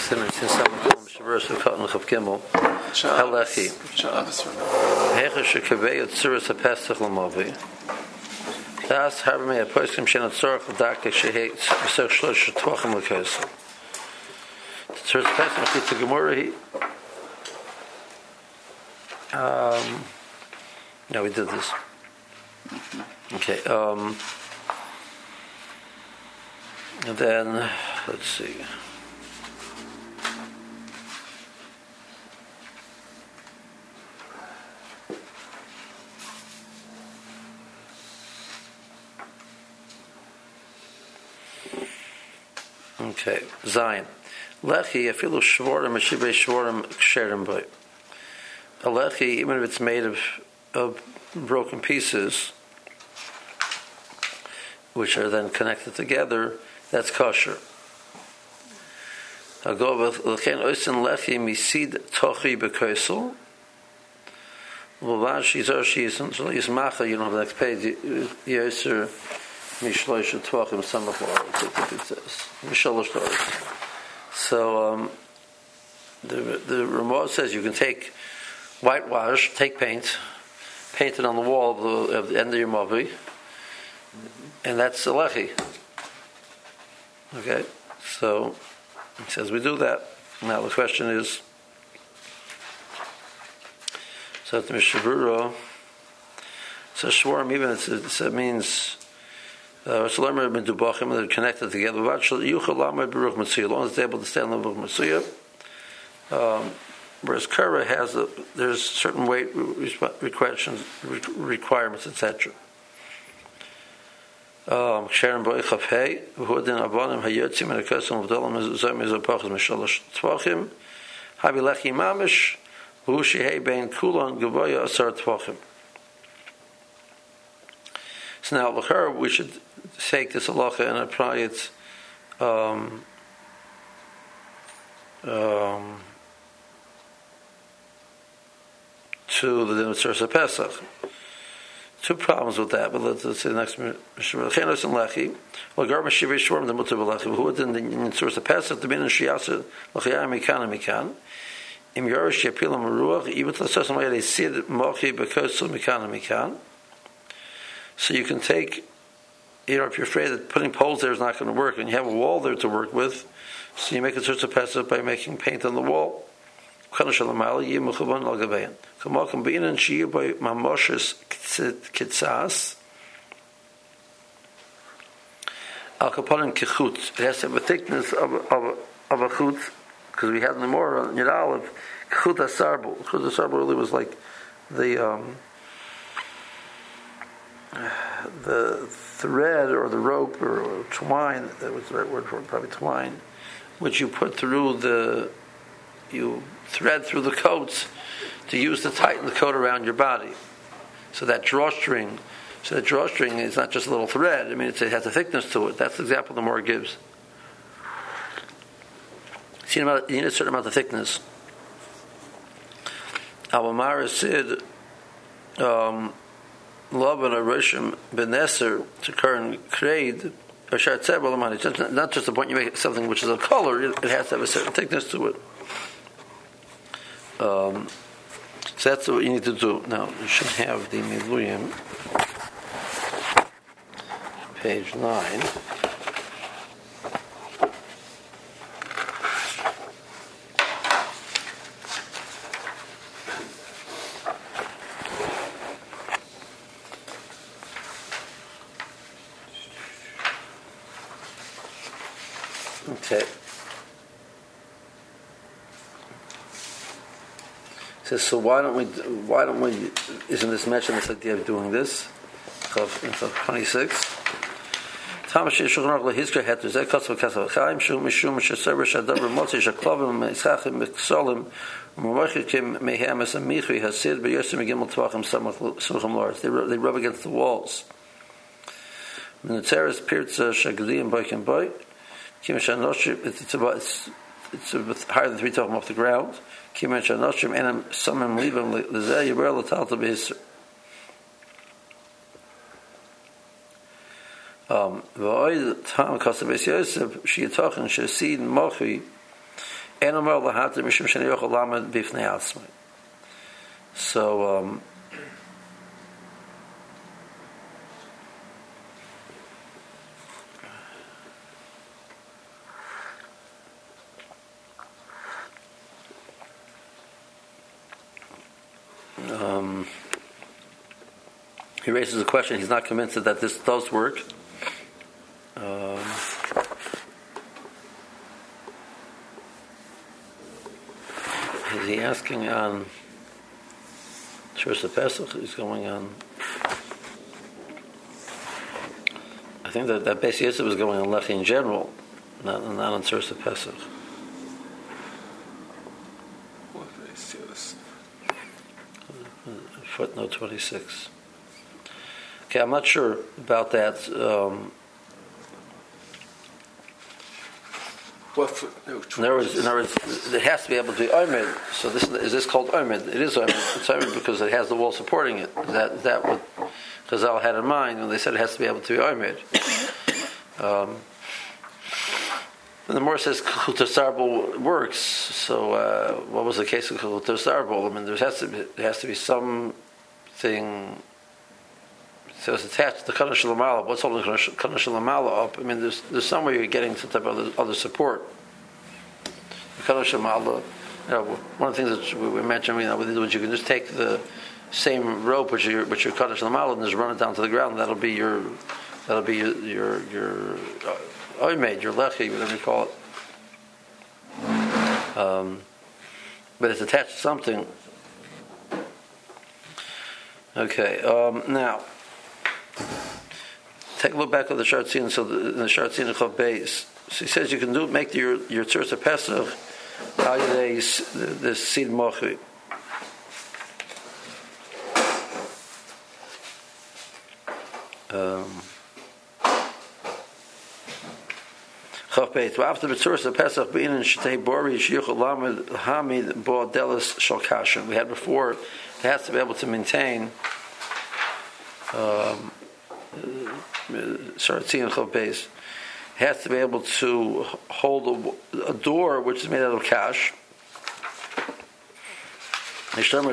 Simmons in some verse of Cotton of Kimmel. Halachi. Hecher shekavei tzuras hapesach l'mavi. Das haben wir poskim shenat zorach l'darke shehet v'sech shlosh tvachim l'kosel. Tzuras hapesach it's a Gemara. No, we did this. Okay. And then let's see. Okay, Zion. Lechi, afilu shvorim, ashibei shvorim, ksherim boy. A lechi, even if it's made of broken pieces, which are then connected together, that's kosher. I'll go with lechen oisin lechi misid tochi bekosel. L'vash yizar yismacha. You don't have the next page. Yoser mishloish tvachim samachor. It says mishalosh toros. So the Ramah says you can take whitewash, take paint it on the wall of the end of your mavi, and that's a lechi. Okay, so it says we do that. Now the question is, so the Mishabura says shwarim, even it means they're connected together. As long as it's able to stand on the Baruch Matsuya. Whereas Kara has there's certain weight requirements, etc. Sharon boy chafei v'hodin avonim hayotzim and akosam v'dolam zom izopachas mishalosh tvachim havi lechi mamish v'hu shehei bein kulon gavoya asar tvachim. So now l'char we should take this halacha and apply it to the din of Tzuras Pesach. Two problems with that, but let's say the next Mishnah. Chenos and lechi, well, gar mashivei shvorm the mutar b'lechi. Who did in Tzuras Pesach the bin and shiyasa lechiyah mikan and mikan. Im yorish yapilam ruach even to the sasam they sid mochi bekosel mikan and mikan. So you can take, if you're afraid that putting poles there is not going to work, and you have a wall there to work with, so you make a Tzuras Pesach by making paint on the wall. Al kaponim kichut. It has to have a thickness of a chut, because we had in the more on Yud Aleph chut asarbu. Chut asarbu really was like the thread or the rope or twine. That was the right word for it, probably twine, which you put through you thread through the coats to use to tighten the coat around your body. So that drawstring is not just a little thread. I mean, it has a thickness to it. That's the example the Mor gives. You need a certain amount of thickness. Awamara said, Lavan Aroshim Beneser to Kern Kraid, or Shatzeb, it's not just the point you make something which is a color, it has to have a certain thickness to it. So that's what you need to do. Now, you should have the Miluyim, page 9. Okay. So why don't we? Isn't this mentioned? This idea of doing this? In 26. Thomas Shulchan Aruch leHizkar het zeh kasav kasav chaim shum mishum shesever shadaber motzi shaklovim meischachim meksolim u'mavachikim mehamas amichi hasid b'yosem gimel tvachim samachim lars. They rub against the walls. Minutzeres pirtza shagdim boikim boy. Kim shanoshim. It's higher than 3 tefachim off the ground. Kimen shanoshim enam samim libam lezeh yiber l'talta b'hisr. V'oid tam kasav es Yosef sheyitochen shesid mochi Animal lahater mishum sheni yochel lamed bifnei atzmai. So he raises a question. He's not convinced that this does work. Is he asking on Shursa Pesach? He's going on. I think that Beis Yosef was going on Lechi in general, not on Shursa Pesach. Footnote 26. Okay, I'm not sure about that. In other words, it has to be able to be omed. So is this called omed? It is omed. It's omed because it has the wall supporting it. Is that what Chazal had in mind when they said it has to be able to be omed? And the more says Kuchuta Sarbal works. So what was the case of Kuchuta Sarbal? I mean, there has to be something. So it's attached to Kaddish Lamala. What's holding Kaddish Lamala up? I mean, there's somewhere you're getting some type of other support. Kaddish Lamala. One of the things that we mentioned, was you can just take the same rope which your Kaddish Lamala and just run it down to the ground. That'll be your oimed, your lechi, whatever you call it. But it's attached to something. Okay. Now. Take a look back at the Shartzin. So the Shartzin of Chav Beis. So he says you can make your Tzursa Pesach the seed mochi. Chav Beis. After the Tzursa Pesach being in Shtei Bori Shiyuchel Lamed Hamid Bo Delis Shalkashin. We had before. It has to be able to maintain. Shartzin Chav Beis has to be able to hold a door which is made out of cash. The Shlomo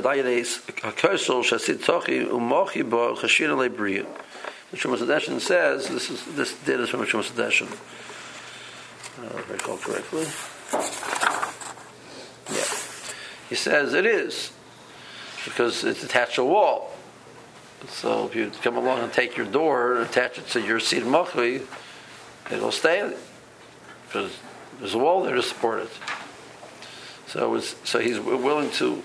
Sedeshin says this data is from the Shlomo Sedeshin. If I recall correctly. Yeah, he says it is because it's attached to a wall. So if you come along and take your door and attach it to your seed mochi, it'll stay because there's a wall there to support it. So he's willing to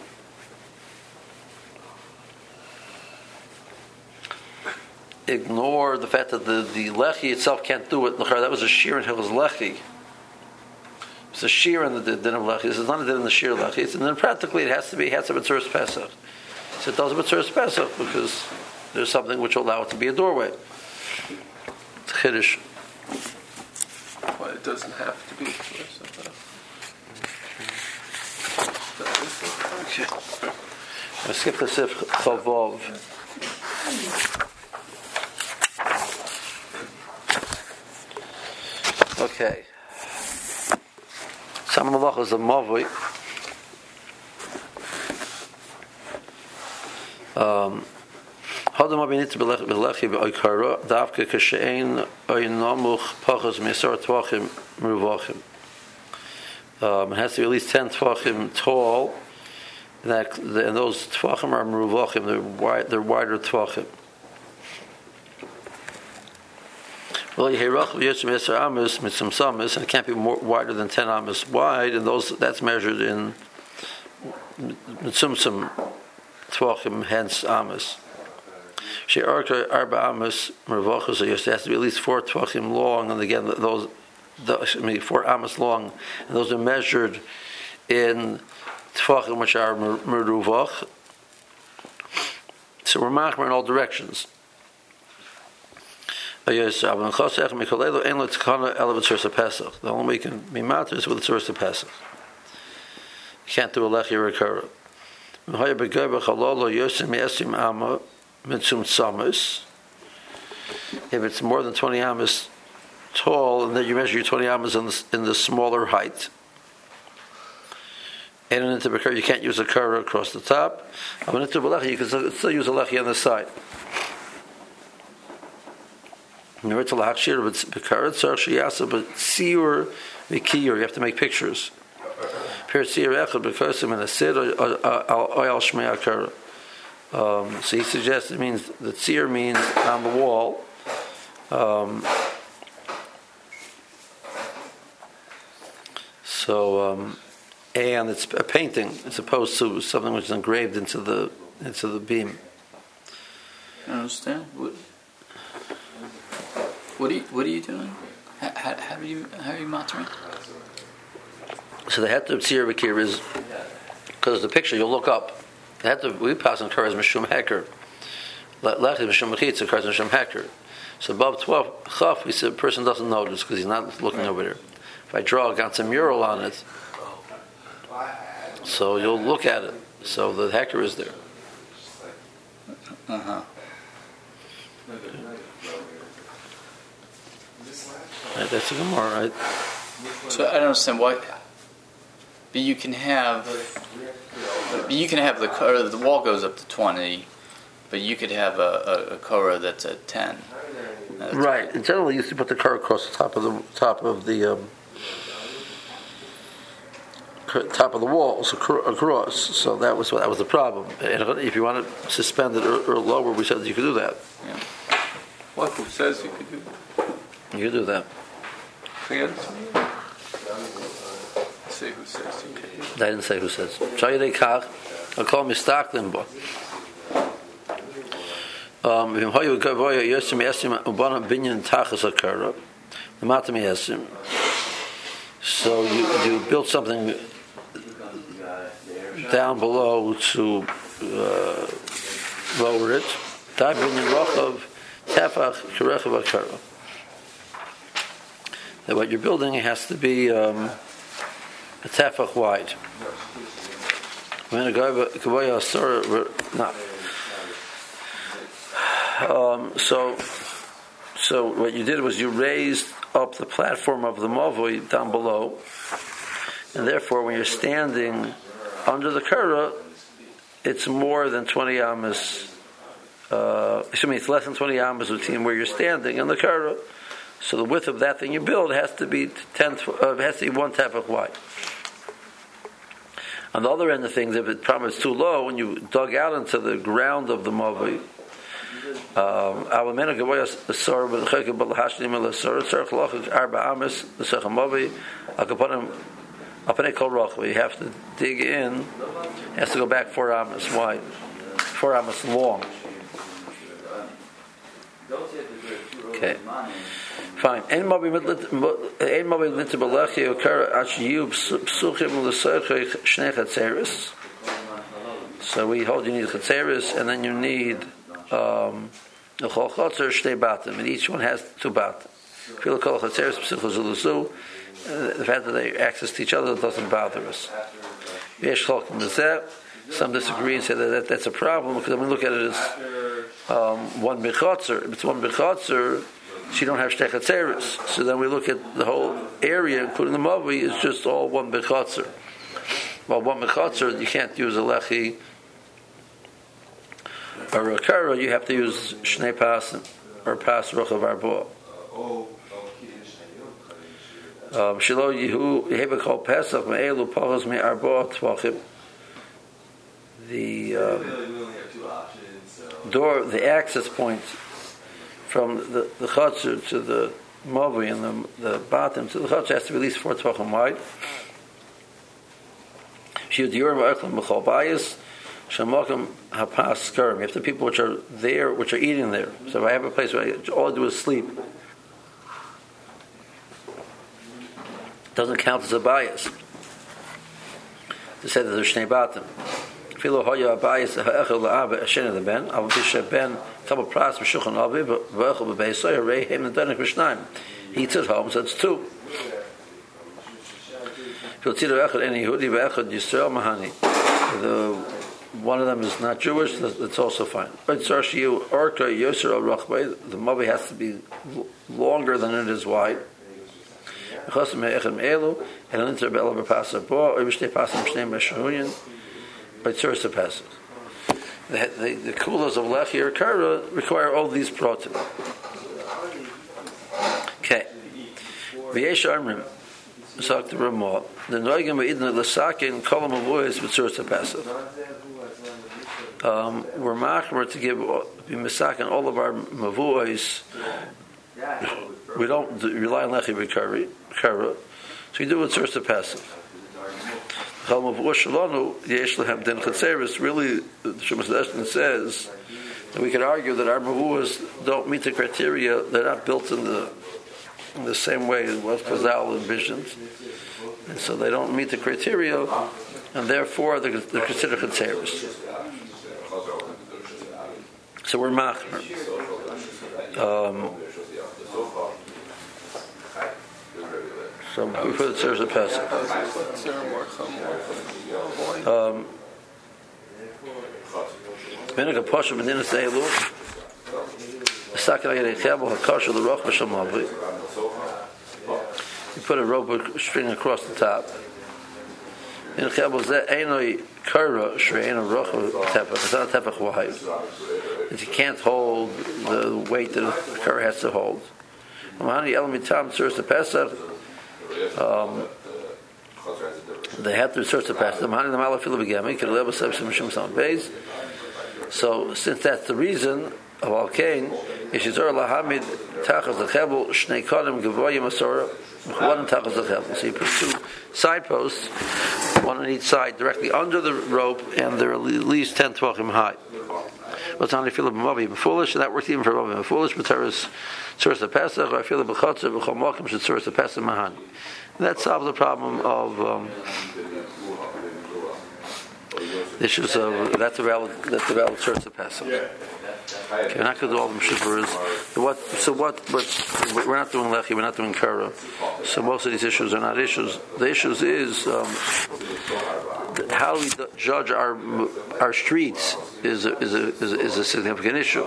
ignore the fact that the lechi itself can't do it. That was a shear in Hilchos lechi. It's a shear in the din of lechi. This is not a din in the shear lechi. And then practically it has to be Tzuras Pesach. So it does Tzuras Pesach because there's something which will allow it to be a doorway. It's Chiddush. Well, it doesn't have to be Tzuras Pesach. Okay. I skip the Sif Chavov. Okay. Some of the malachos of Mavui. Hadam abinit belechi be'oikara davke kashein oinamuch pachos me'asar tvachim meruvachim. It has to be at least 10 tvachim tall, and those tvachim are meruvachim. They're wider tvachim. Well, and it can't be more wider than 10 amos wide, and that's measured in mitzumtzum tvachim, hence amos. She'arka arba amos mervachos, so it has to be at least 4 tvachim long, and again 4 amos long, and those are measured in tvachim which are meruvach. So we're machmer in all directions. The only way you can be matter is with the Tzursa Pesach. You can't do a lechi or a kara. If it's more than 20 amas tall, and then you measure your 20 amas in the smaller height. You can't use a kara across the top. You can still use a lechi on the side. But you have to make pictures. So he suggests it means the tzir means on the wall. And it's a painting as opposed to something which is engraved into the beam. I don't understand. What are you doing? How are you monitoring? So the head of tzir v'kir is because the picture you'll look up. The head of we pass on kar is mishum heker. Lech is mishum mechitza, kar is mishum heker. So above 12 chaf, we said the person doesn't notice because he's not looking over there. If I draw a mural on it, so you'll look at it. So the heker is there. Right, that's a Gemara, right? So I don't understand why. But you can have the wall goes up to 20, but you could have a korah that's at 10. Right. And generally, you used to put the car across the top of the walls across. So that was the problem. And if you want to suspend it or lower, we said you could do that. Yeah. What who says you could do that? You could do that. Say who says you could do that. I didn't say who says. I'll call mistaklim bo. So you built something down below to lower it. That what you're building has to be a tefach wide. So what you did was you raised up the platform of the mavoi down below, and therefore when you're standing under the kara, it's more than 20 amas. It's less than 20 amas between where you're standing and the kara. So the width of that thing you build has to be 1 tefach wide. On the other end of things, if the problem is too low, when you dug out into the ground of the mavoi, you have to dig in. It has to go back 4 amas wide, 4 amas long. Okay. Fine. So we hold you need chatzeris, and then you need the chol chotzer shtei batim, and each one has 2 batim. The fact that they access to each other doesn't bother us. Some disagree and say that that's a problem because when we look at it as one bechotzer. If it's one bechotzer, so you don't have shtei chatzeris. So then we look at the whole area, including the mavi, is just all one bechotzer. Well, one bechotzer, you can't use a lechi or a kara. You have to use shnei pas or pas rochav arbo. Shelo yehu yeheva kol pesach me'elu pachos me'arbo tvachim. The door, the access point from the chotzer to the mavi and the bottom to the chotzer has to be at least 4 tvachim wide. You have the people which are there, which are eating there. So if I have a place where all I do is sleep, it doesn't count as a bias to say that there's shnei batim. Filo hoya bias ha'echel la'ava ashen the ben. I'll be ben couple pras v'shuchan avi v'echel b'beisoy rei hem nedanik v'shnayim. He eats at home, so it's 2. The one of them is not Jewish, that's also fine. The mavi has to be longer than it is wide. Chosam me'echem elu, and an inter be'ela b'pasach bo, or b'shtei pasach b'shnei meshahuyin, by tzuras pesach. The kulas of lechi or kara require all these protein. Okay. V'yesh armim, Zok the Ramah, the noigim v'idna l'sakin kolam avoyes b'tzuras pesach. We're machmer to give be misakin all of our mavois. We don't rely on lechi b'kara, so we do it tzuras pesach. Chol mavois shalonu yesh lehem den chatzeres. Really, the Shemas Eshton says that we can argue that our mavois don't meet the criteria. They're not built in the same way as what Chazal envisions, and so they don't meet the criteria, and therefore they're considered chatzeres. So we're machmer. So we put the tzuras of Pesach. Vinegar posher b'dinas eilu. Sakin ayed echebel hakasher l'roch b'shamavli. You put a rope string across the top. In echebel zeh einoi kara shre'eino roch tefach. It's not a tefach wide. If you can't hold the weight that the kara has to hold. Amani el mitam tzuras of Pesach. They have to research the past. So, since that's the reason of Al Kain, Lahamid Tachas Lechebel Shnei Kodim Gevoyim Asora one Tachas Lechebel. So you put two side posts, one on each side, directly under the rope, and they're at least 10 tvachim high. What's on the field of Mavi foolish? That works even for Mavi foolish. But there is tzuras the Pesach. I feel the b'chotzer b'chol mokim should tzuras the Pesach mahan. That solves the problem of issues of that's a valid tzuras the Pesach. Okay, we're not going to do all the mishubaras. But we're not doing lechi. We're not doing kara. So most of these issues are not issues. The issues is how we judge our streets is a significant issue.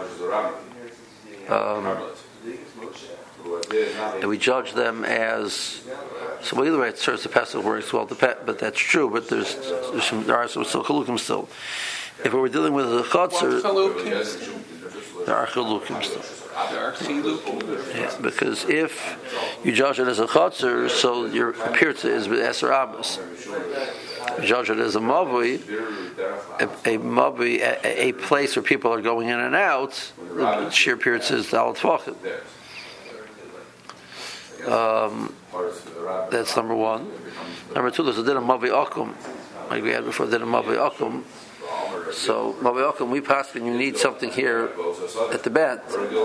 And we judge them as so. Either way, it serves the Pesach works well. But that's true. But there are some chalukim still. If we were dealing with a chotzer, there are chalukim still. Yeah, because if you judge it as a chotzer, so your appearance is Eser Abbas. You judge it as a mavui, a place where people are going in and out, the sheer appearance is Daled Tvachim. That's number one. Number two, there's a din of Mavi Akum, like we had before, din of Mavi Akum. So, Mavi Akum, we pass when you need something here at the bend.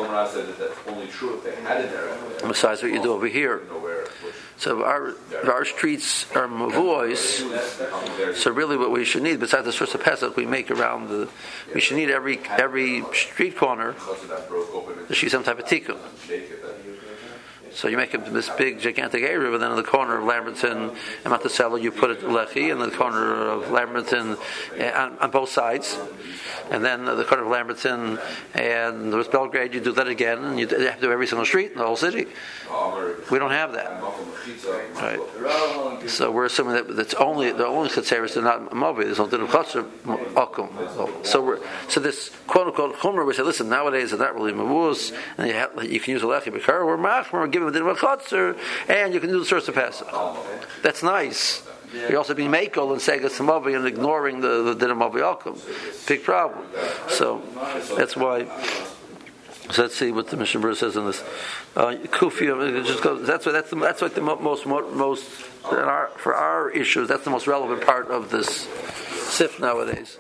Besides what you do over here. So our streets are mavuos. So really, what we should need, besides the source of Pesach, we make around we should need every street corner. There should be some type of tikkun. So you make this big, gigantic area, but then in the corner of Lamberton and Monticello, you put it lechi, and the corner of Lamberton on both sides, and then the corner of Lamberton and there's Belgrade, you do that again, and you have to do every single street in the whole city. We don't have that, right? So we're assuming that the only chatzeres are not mobi. There's no din of chotzer akum. So this quote unquote chumrah, we say, listen, nowadays it's not really mavus, and you can use a lechi b'kar. We're machmer. We're giving a din of chotzer, and you can do the source of Pesach. That's nice. You're also being makel and saying it's mobi and ignoring the din of mobi akum. Big problem. So that's why. So let's see what the Mishnah Berurah says in this. Kufi, just go. That's like the most for our issues. That's the most relevant part of this sif nowadays.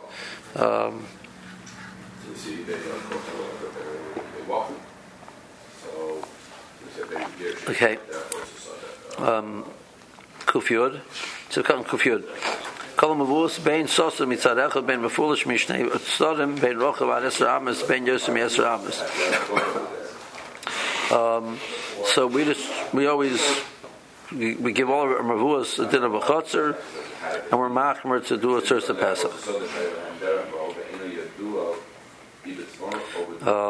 Okay. Kufiyod. So come Kufiyod. Kol mavus bein sosa mitzad echad bein mefulish mishnei tzodim bein rochav ad Eser Amas bein yosem Eser Amas. So we always give all of our mavus a din of a chotzer, and we're machmer to do a tzuras of Pesach.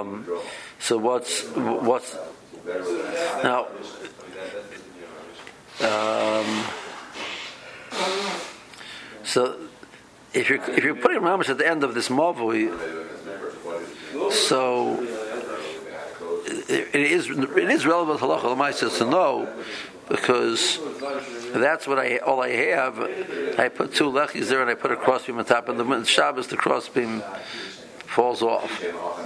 So what's now? So if you're putting Ramish at the end of this Mavui, so it is relevant to Halacha L'maisa to know, because that's what all I have. I put two lechis there and I put a crossbeam on top, and the Shabbos the crossbeam falls off.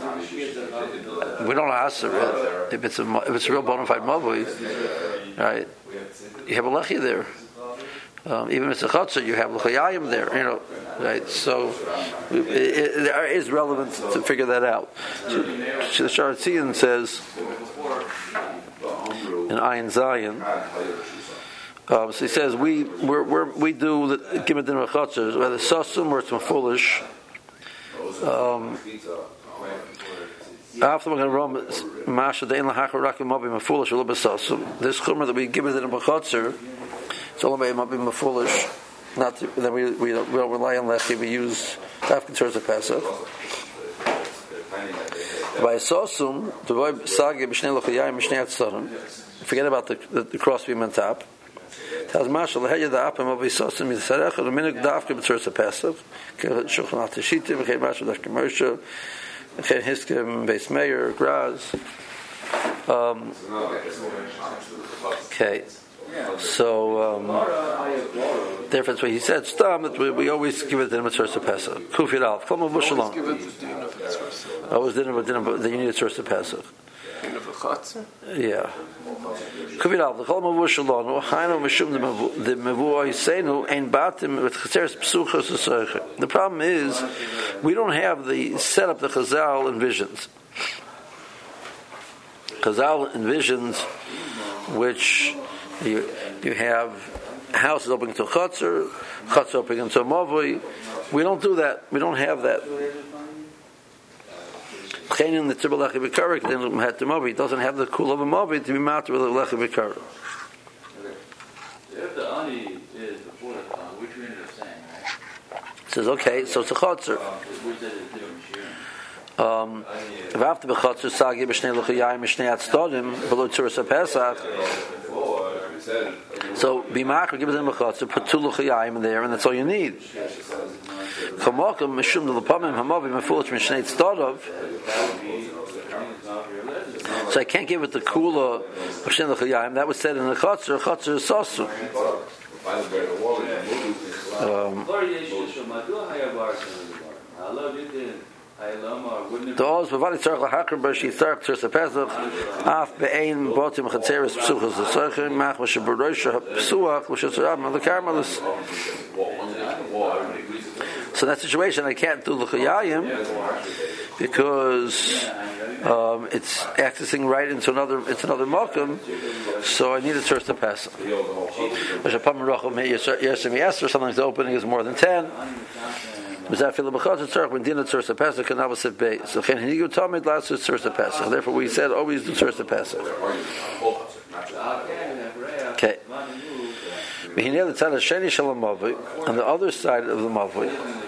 We don't ask it if it's a real bona fide Mavui, right? You have a lechi there. Even if it's a chutzah, you have l'chayayim there, right? So it is relevant to figure that out. So the Sharatzian says in Ayin Zion. So he says we do the Gimel Din Chutzah whether sasum or it's foolish. After we're going to run Masha Dein Lahachar Rakim Mabim foolish a little bit sasum. This chumrah that we give it in a Chutzah. It's all about Mabim foolish. Not to, then we don't rely on lechi. We use Tafkin towards the Pesach. By Sosum, the boy Sagi B'shnei L'chayayim B'shnei Atzarim. Forget about the crossbeam on top. Tells Masha L'haya Da'apim Avi Sosum Yisarecha the Minik Dafka B'towards the Pesach. Shulchan Al Teshitim V'chei Masha Dafka Mersha V'chei Hiskim Beis Meir Graz. Okay. So, difference what he said, we always give it the Mitzvah Pesach. Kufir Alf, Kol Mavu Shalom. Always dinner, but then you need a source of Pesach. Yeah. Kufir Alf, Kol Mavu Shalom, Hainu Mishum the Mavu Oisenu, Ein Batim, with Chaseres Psuchos Usoicher. The problem is, we don't have the setup the Chazal envisions. Chazal envisions, which you have houses opening to chutzner opening to mavui. We don't do that. We don't have that. Chenin the tzibur lechi b'karik then had to mavui. It doesn't have the cool of a mavui to be matter with a lechi b'karik. If the ani is before the time, which we ended up saying, right? It says okay, so it's a chutzner. If after the chutzner sagi b'shnei l'chayayim b'shnei atzarim below tzuras haPesach. So b'machar give it in mechatzer, put two l'chayayim in there, and that's all you need. Kamokim mishum l'pamim hamavim mefulish mishnei tzadov. So I can't give it the kula of shnei l'chayayim. That was said in the chatzer. Chatzer is sasu. Those b'vali tzarich l'hakar b'shi tzarich tzarich tzarich af be'ein botim chatzeres psuchos l'tzarich mach v'she b'roisha psuach v'she tzarich l'karmelis. So in that situation I can't do l'chayayim because it's accessing right into another makom, so I need a tzarich to pass. Or something's opening is more than 10. So therefore we said always do tzarich to pass. Okay. On the other side of the mavui,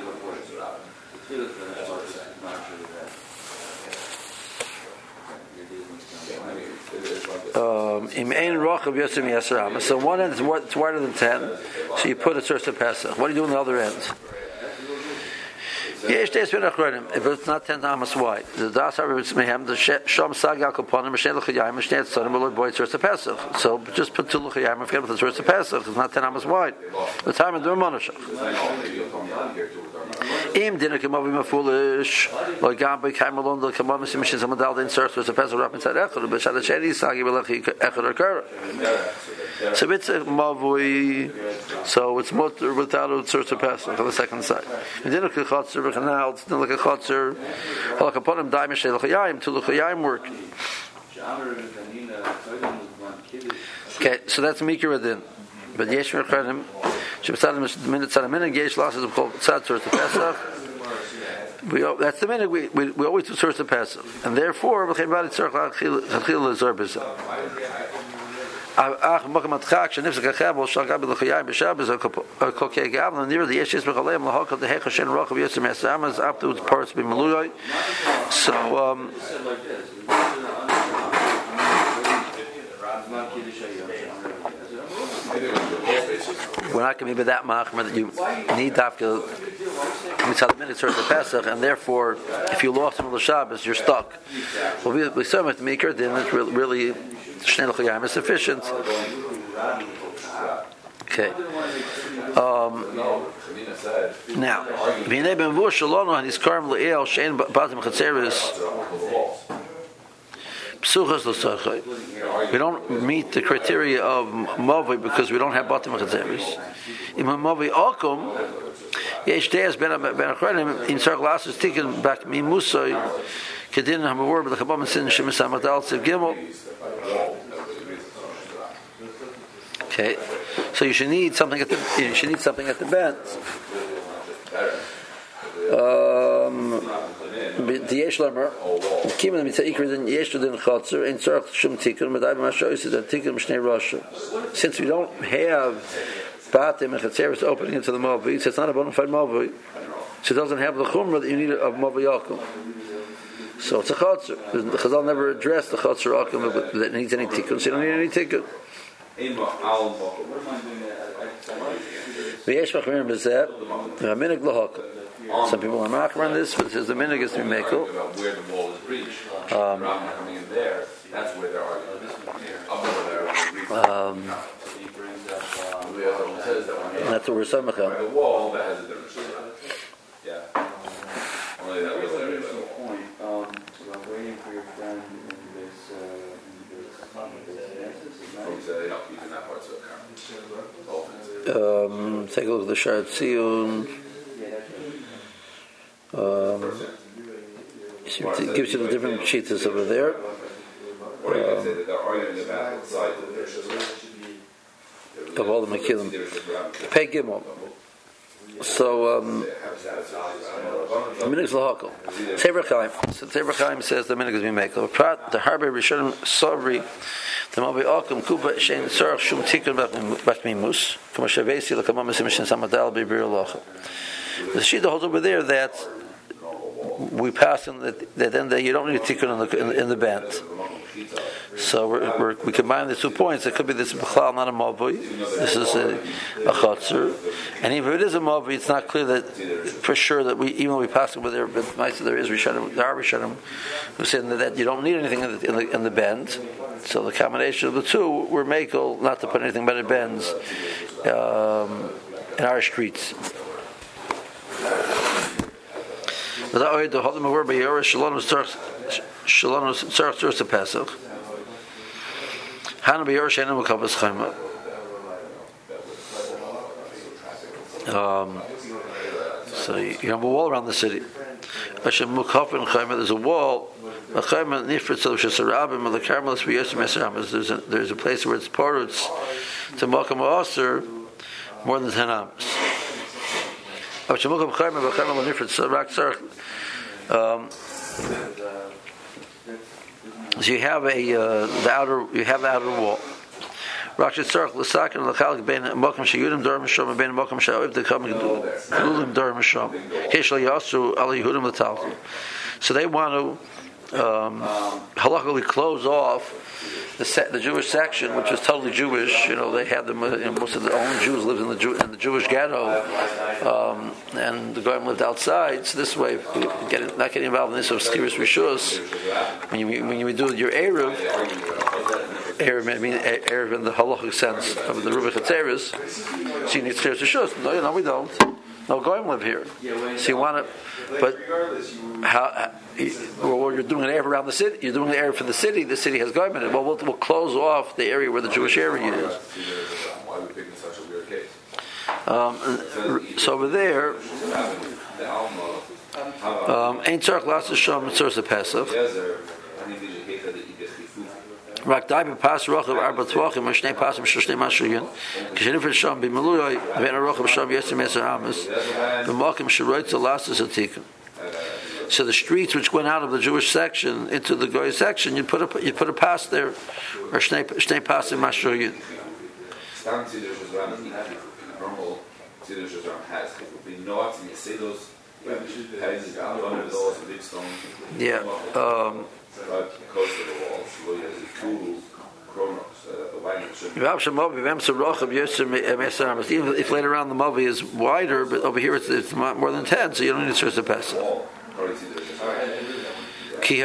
so one end is wider than 10, so you put a tzarich to pass. What do you do on the other end? If it's not 10 times wide, the das the sham sag alkoponim mishnei l'chayayim mishnei tzarim below boy tzarich to pasach. So just put two l'chayayim and forget about the tzarich to pasach. It's not 10 times wide. The time of the monashach. Im dinner kemavi mafulish like gambe kaimalon the kemavi mishnei zamadal den tzarich to pasach up inside echad but shad sheni sagi belachi echad oker. So it's a mavui, so it's mutter without a tzarich to pasach on the second side. And dinner kechatzer. Now it's not like a chotzer, like upon him die mishnei l'chayayim to l'chayayim work. Okay, so that's mikra adin. But yesh merchanim, shebtzad minute tzad minute yesh lasses of kol tzad tzarich to Pesach. That's the minute we always do tzarich to Pesach, and therefore v'chein b'adi tzarich l'chil l'zor b'zeh. Near the yeshis b'chalem lahakal the hechashen rochav yosem yasamas afterwards parts be meluyoy. So we're not going to be that machmer that you need dafka mitzad minutes or the Pesach, and therefore, if you lost him on the Shabbos, you're stuck. Well, we saw with Mikra, then it's really Shnei L'chayim is sufficient. Okay. Now, v'nei b'mvuah shalonu haniskarim le'el she'en batim chatzeres psuchas l'sochai. We don't meet the criteria of Mavoi because we don't have batim chatzeres. Im Mavoi akum yesh deas ben achronim in tzarich lasus tikkun bak mimusoi kedin hamavur b'lechabam sin shemisam adal tziv gimel. Okay. So you should need something at the bend. The yesh lamer, kimen mitzah ikra den yesh den chatzer ein tzarich shum tikkun medai b'mashoyis is a tikkun m'shnei rasha. Since we don't have batim and chatzeres opening into the mavoi, so it's not a bona fide mavoi. So it doesn't have the chumrah that you need of mavoi yakum. So it's a chatzer. The Chazal never addressed the chatzer yakum that needs any tikkun. So you don't need any tikkun. Some people are marking on this, but it says the minig is to be mekel. Where the wall is breached, coming in there, that's where they're arguing. That's what we're saying. The wall that has a different shape. Yeah. Only that was a point. We're waiting for your friend in this take a look at the Shar Tzion. It gives you the different cheetahs over there. Of all the Mekilim. Pei Gimel. So, the minig is lahakol. Tever Chaim says the minig is mekel. Prat the Harbe Rishonim Sovri the Mavi Akum Kuba Shein Tzarich Shum Tikkun Bat Mimus Kama Shavesi L'Kamam Mishin Samadal B'Bir Lacha. The Shita holds over there that we pass in that then you don't need a tikkun in the band. So we combine the 2 points. It could be this b'chlal, not a mavui. This is a chatzur, and even if it is a mavui, it's not clear that for sure that even though we pass it with there, but there is rishonim, there are rishonim who say that you don't need anything in the bend. So the combination of the two, we're makel not to put anything but it bends in our streets. The Hodim were by Yorah Shalom Tzarich Pesach. Hana by Yorah Sheinu Mekabas Chayma. So you have a wall around the city. Hashem Mukafin Chayma. There's a wall. A Chayma Nifrit Tzil Shesarabim of the Carmelites V'Yosem Esramas. There's a place where it's porous to Makam Aser more than 10 amos. So you have the outer wall. Rakshit Tzarich l'sakin l'chalik bein mokum sheyudim dar misham and bein mokum she'oiv dekam gedulim dar misham keshal yasu al yehudim l'talti. So they want to halakhically close off the Jewish section, which was totally Jewish. They had them. Most of the own Jews lived in the Jewish ghetto, and the Goyim lived outside. So this way, not getting involved in this of skiris rishus. When you do your eruv, I mean eruv in the halachic sense of the Rubik Hatzeres, so you need skiris rishus. No, we don't. No Goyim live here. So you want to, but how? Well, you're doing an area around the city. You're doing an area for the city. The city has Goyim in it. Well, we'll close off the area where the Jewish area is. Why are we picking such a weird case? So over there, Ein Tzarich L'Asos Sham Tzarich Pesach. Rak dai b'pas rochav arba tvachim shnei pasim shnei mashriyin kishenifet sham b'meluyoi v'en rochav sham yesim yeser hamas b'makim sheroitz alasas atikun. So the streets which went out of the Jewish section into the Goy section, you put a pass there, or shnei pasim mashriyin. Yeah. the wagon should. Even if later on the Mavi is wider, but over here it's more than 10, so you don't need to search the Pesach. It's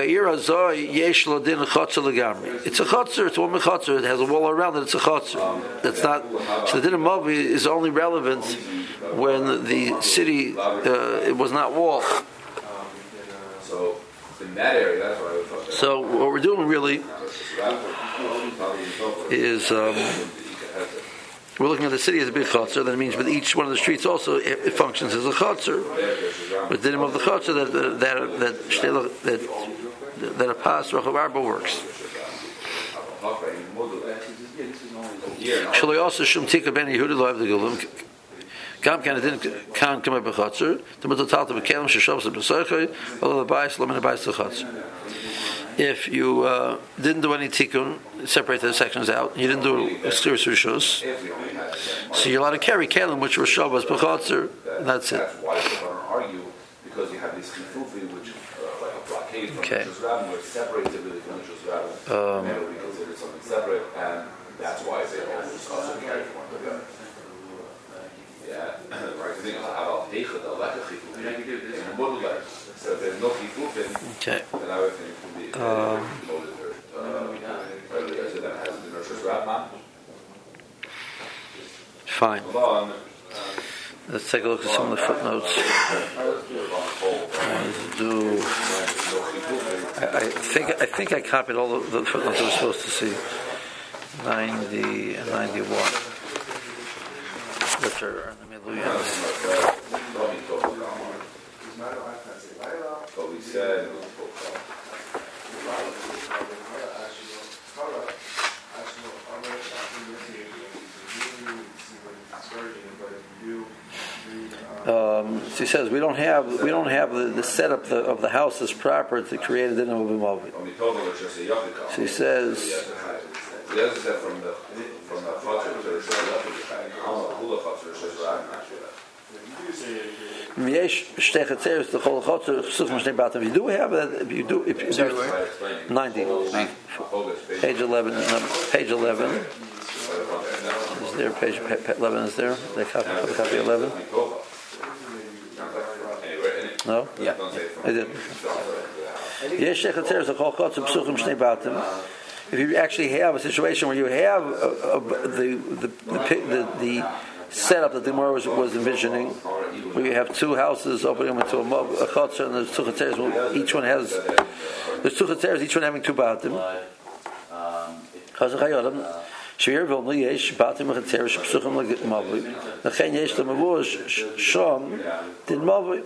a chotzer, it's one chotzer, it has a wall around it, it's a chotzer. That's not, so the din of Mavi is only relevant when the city it was not walled. So in that area, that's what I would thought. So what we're doing really is we're looking at the city as a big chotzer. That means with each one of the streets also it functions as a chotzer. With the din of the chotzer that a pas rochav arba works. Shaloi also shum tika ben Yehuda lo the gulum. Gam kan it can come up a chotzer. The middle tal to bekelim sheshavs the besoichay. Although the bayis lamin bayis the chotzer. If you didn't do any tikkun, separate the sections out, you didn't do exterior rishos, so you're allowed to carry kelim which were shavas b'chotzer, and that's it. That's why I argue, because you have this kifufi, which like a blockade from Okay. Rosh Rabbin, where it separates it really from Rosh Rabbin, and we consider something separate, and that's why they all discuss it carry from one to the other. Yeah, right. The thing is, how about heichad, a lack of chifufin, in the middle letter. So if there's no chifufin, Okay. then I would think it could be that has the Rosh Rabbin. Fine. Hold on. Let's take a look at some of the footnotes. I think I copied all the footnotes I was supposed to see. 90 and 91. Which are in the middle, yes. But we said So he says we don't have the setup of the house as proper to create a din of a Mavi. So he says you do have that. If you do 90 page 11 is there, page 11 is there, they copy 11. No? Yeah. I did. If you actually have a situation where you have the setup that the Gemara was envisioning, where you have two houses opening into a chotzer, and there's two chateres, there's two chateres, each one having two batim. Shvir Vilna yesh batim chater shpsuchim leMavi. Nechen yesh leMavur sham din Mavi.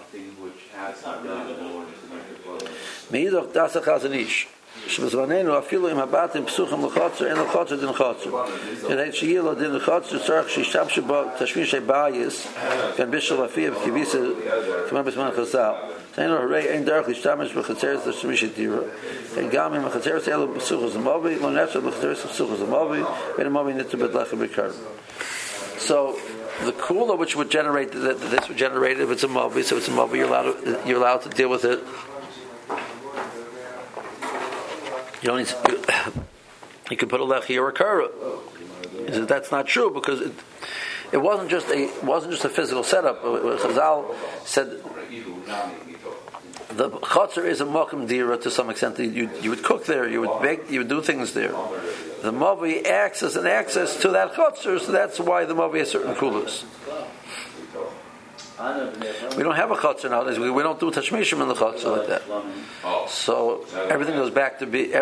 Meidach das chazanish. Shvizvanenu afilu im habatim psuchim lechotzer en lechotzer din chotzer. And that sheyilo din lechotzer tzarich shisham sheba tashmin shebayis kan bishul afiv kivisa k'mar b'zman chazal. Tainu harei ein derech lishtamish b'chateres l'shmish dira. And gam im chateres elu b'suchos l'mavi lo nefshel b'chateres b'suchos l'mavi and l'mavi nitzu b'dlecha b'karb. So the kula which would generate this would generate if it's a mavi, so it's a mavi, you're allowed to deal with it. You don't need to, you can put a lechi or a kara. That's not true because it wasn't just a physical setup. Chazal said the chotzer is a mokum dira to some extent. You would cook there, you would bake, you would do things there. The mavi acts as an access to that chotzer, so that's why the mavi has certain kulas. We don't have a chotzer nowadays. We don't do tashmishim in the chotzer like that. So everything goes back to being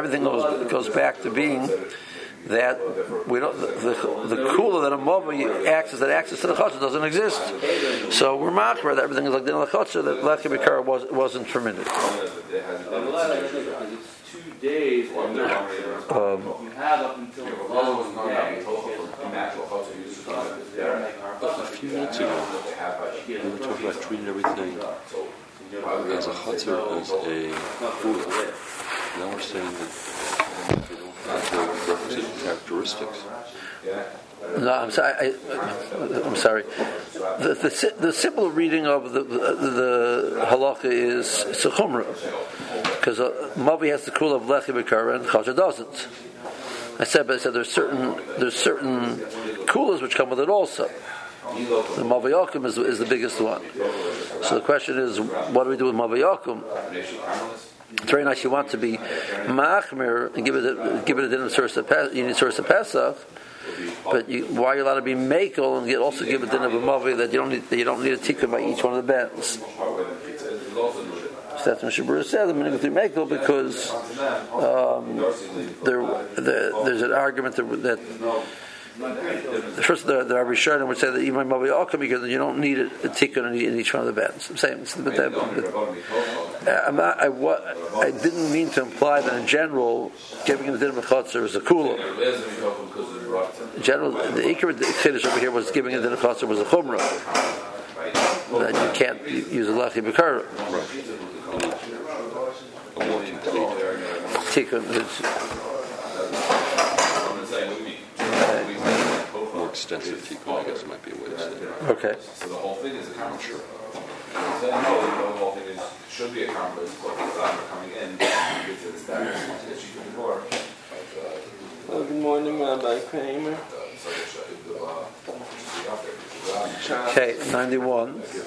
that we don't the kula that a mavi acts as that access to the chotzer doesn't exist. So we're machmer that everything is like the chotzer that lechi b'kar wasn't permitted. Days or you have up until the following day. A few minutes ago, we were talking about treating everything as a chotzer, as a food. Now we're saying that they don't have the requisite characteristics. No, I'm sorry. The simple reading of the halacha is sechumra, because mavi has the kula of lechi b'kara and chazar doesn't. I said there's certain coolers which come with it also. The Mavayakum is the biggest one. So the question is, what do we do with Mavayakum? It's very nice. You want to be machmir and give it a din of source of Pesach, but why are you allowed to be makel and also give a din of a mavi that you don't need a tikkun by each one of the bends? So that's what Mishabura said. I'm going to go through makel because there's an argument that first the Rabbi Sharnon would say that even mavi akum because you don't need a tikkun in each one of the bends. I'm saying, I didn't mean to imply that in general giving a din of chotzer is a kula. In general, the ikar chiddush over here was giving a din of chotzer was a chumrah that you can't use a lachi b'kara. Tikkun. More extensive tikkun, I guess, might be a way to say it. Okay. So the whole thing is a karma. Sure. The whole thing should be a karma. It's coming in. You get to the status that she could before. Good morning, Rabbi Kramer. Okay, 91.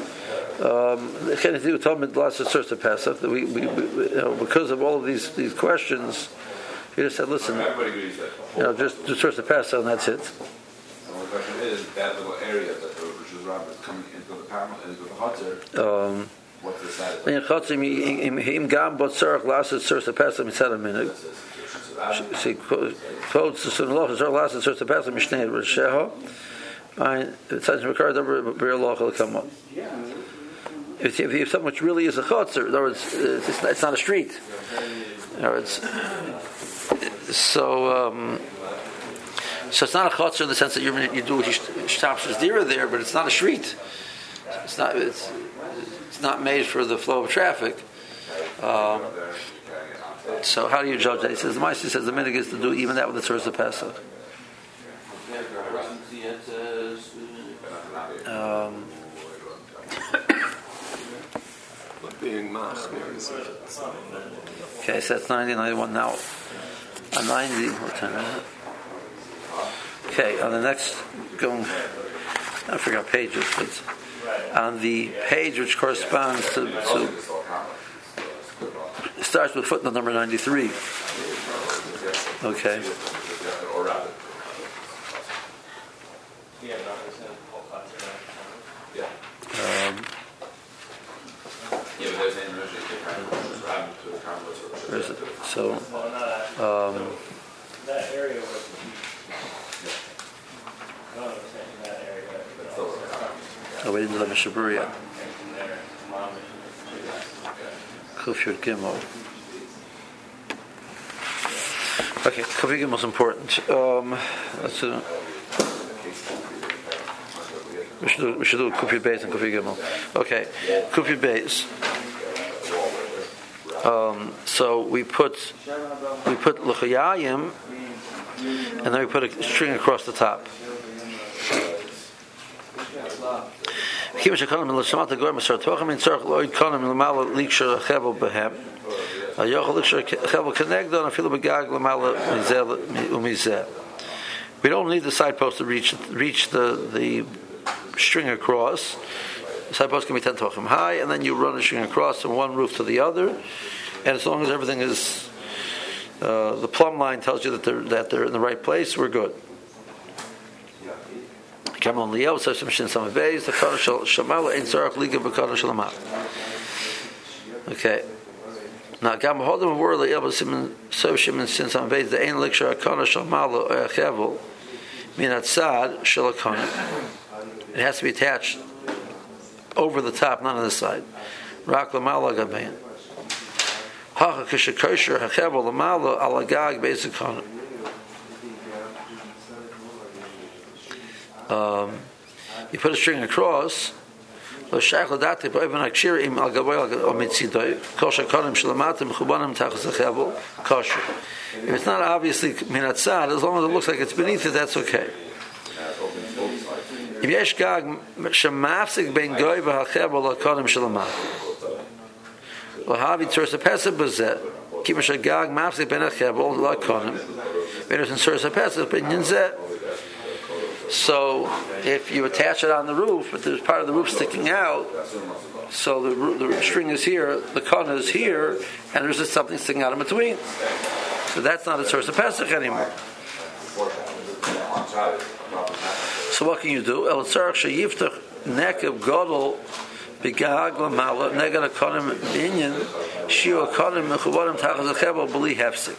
Because of all of these questions, he just said, listen, just source of Pesach and that's it. And the question is, that little area that the Rosh Hashanah is coming into the Karma, into the Chatzar, what's the status? In Chatzim, im gam bot tzarech lasit source of Pesach mitzad aminig. She quotes the Sunnah Loch, tzarech lasit source of Pesach mishnei Rasheho. It's such a record over very local come on. If you have something which really is a chotzer, in other words, it's not a street. In other words, so it's not a chotzer in the sense that you do shtapshus dira there, but it's not a street. It's not made for the flow of traffic. So how do you judge that? He says the Ma'aseh says the minig is to do even that with the source of Pesach. Being machmir is okay, so that's 90, 91 now. On 90, what time is it? Okay, on the next, I forgot pages, but on the page which corresponds to it starts with footnote number 93. Okay. So, that area was. we didn't do the Mishabur yet. Kufyud Gimel. Okay, Kufyud Gimel is important. We should do Kufyud Beis and Kufyud Gimel. Okay, Kufyud Beis. So we put l'chayayim, and then we put a string across the top. We don't need the side post to reach the string across. The side post can be 10 tefachim high, and then you run a string across from one roof to the other. And as long as everything is, the plumb line tells you that they're in the right place, we're good. Okay. Now, gam hodem word le'el so shim sin some ways the ein lecture kana shamalo chevel min atzad shalakon. It has to be attached over the top, not on the side. Rak lamala gabein. Ha kishakosher hachevel lamala alagag beisikon. You put a string across. If it's not obviously minatzad, as long as it looks like it's beneath it, that's okay. If yesh gag shemafsik ben goy v'hachevel l'kodim shelamat, l'havi tzorsa pesach b'zeh, ki m'shagag mafsik ben hachevel l'kodim, So if you attach it on the roof, but there's part of the roof sticking out, so the string is here, the kana is here, and there's just something sticking out in between. So that's not a source of Pesach anymore. So what can you do? El tzarach sheyiftach nekev gadol b'gag l'mala neged hakanim b'inyan shiu hakanim mechuvarim tachas hachebel b'li hefsek.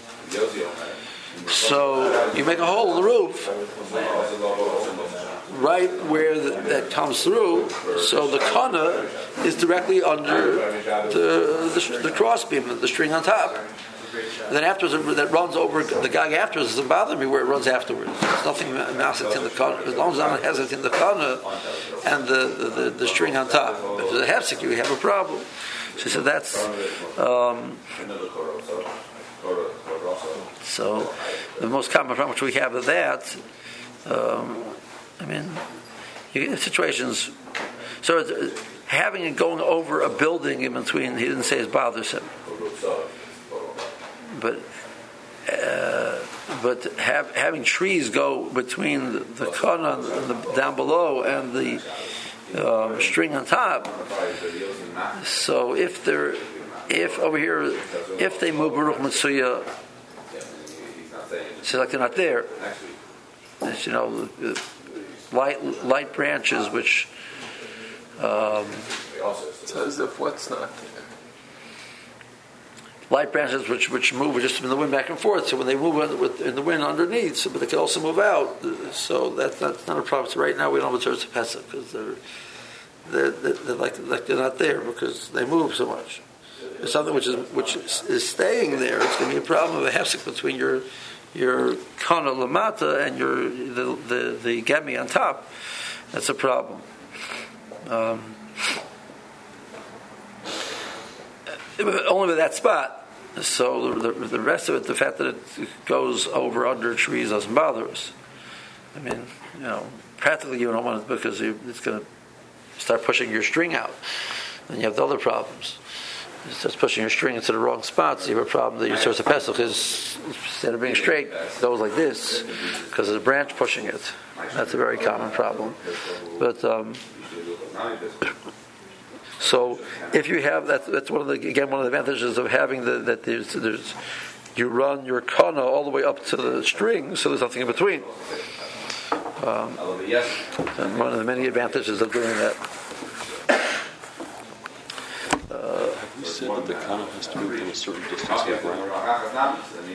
So you make a hole in the roof right where that comes through, so the kana is directly under the crossbeam, the string on top. And then afterwards, that runs over the gag afterwards. It doesn't bother me where it runs afterwards. There's nothing massive in the kana. As long as it has it in the kana and the string on top. If there's a hefsek, you have a problem. She said that's. So the most common problem which we have of that, you get situations. So having it going over a building in between, he didn't say it bothers him. But having trees go between the kana down below and the string on top. So if over here, if they move Baruch Mitsuya, it's like they're not there. It's, light branches which. It's as if what's not there. Light branches which move just in the wind back and forth. So when they move in the wind underneath, but they can also move out. So that's not a problem. So right now we don't have a church of Pesach because they're like they're not there because they move so much. It's something which is staying there. It's going to be a problem of a hefsek between your kana lamata and the gemi on top. That's a problem. Only with that spot. So the rest of it, the fact that it goes over under trees doesn't bother us. Practically you don't want it because it's going to start pushing your string out. Then you have the other problems. It starts pushing your string into the wrong spots. You have a problem that your source of Pesach is, instead of being straight, goes like this because there's a branch pushing it. That's a very common problem. But so if you have that's one of the advantages of having that there's you run your kana all the way up to the string, so there's nothing in between. And one of the many advantages of doing that. You said that the kana has to be within a certain distance of the ground.